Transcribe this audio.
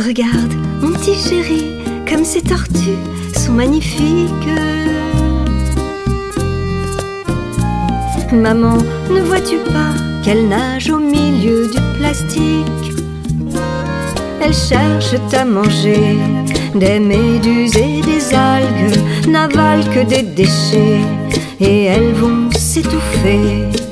Regarde, mon petit chéri, comme ces tortues sont magnifiques. Maman, ne vois-tu pas qu'elle nage au milieu du plastique? Elles cherchent à manger des méduses et des algues, n'avalent que des déchets et elles vont s'étouffer.